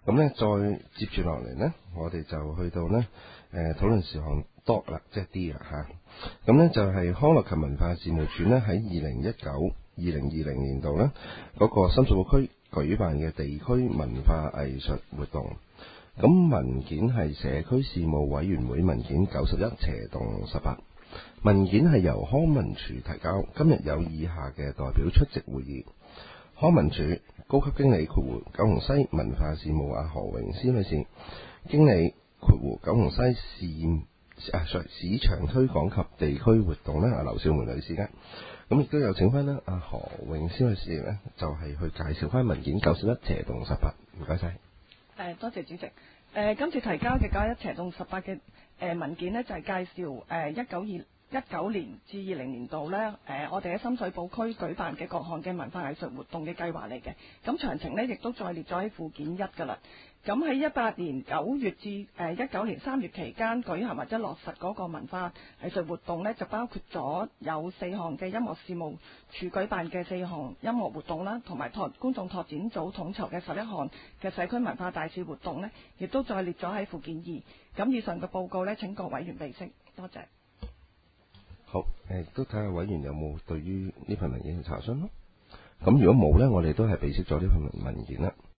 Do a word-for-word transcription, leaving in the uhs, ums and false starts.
咁咧，再接住落嚟呢，我哋就去到呢誒討論事項多啦，即係 D 啦嚇。咁呢就係康樂及文化事務署呢喺二零一九、二零二零年度呢嗰個深水埗區舉辦嘅地區文化藝術活動。咁文件係社區事務委員會文件九十一斜洞十八，文件係由康文署提交。今日有以下嘅代表出席會議：康文署高級經理括弧九龍西文化事務阿何詠詩女士，經理括弧九龍西市啊 sorry 市場推廣及地區活動咧阿劉少梅女士嘅。咁亦都有請翻咧阿何詠詩女士咧，就係、是、去介紹翻文件九十一斜洞十八。唔該晒。 誒，多謝主席。誒、呃，今次提交嘅九一斜洞十八嘅誒文件呢，就係、是、介紹誒一九二一九年至二零年度呢，誒、呃、我哋喺深水埗區舉辦嘅各項嘅文化藝術活動嘅計劃嚟嘅。咁詳情呢，亦都再列咗喺附件一㗎啦。咁喺一八年九月至誒一九年三月期間舉行或者落實嗰個文化藝術活動呢，就包括咗有四項嘅音樂事務處舉辦嘅四項音樂活動啦，同埋拓觀眾拓展組統籌嘅十一項嘅社區文化大使活動呢，亦都再列咗喺附件二。咁以上嘅報告呢，請各委員備悉。多謝。 好，誒都睇下委員有冇對於呢份文件嘅查詢咯。咁如果冇呢，我哋都係備悉咗呢份文件啦。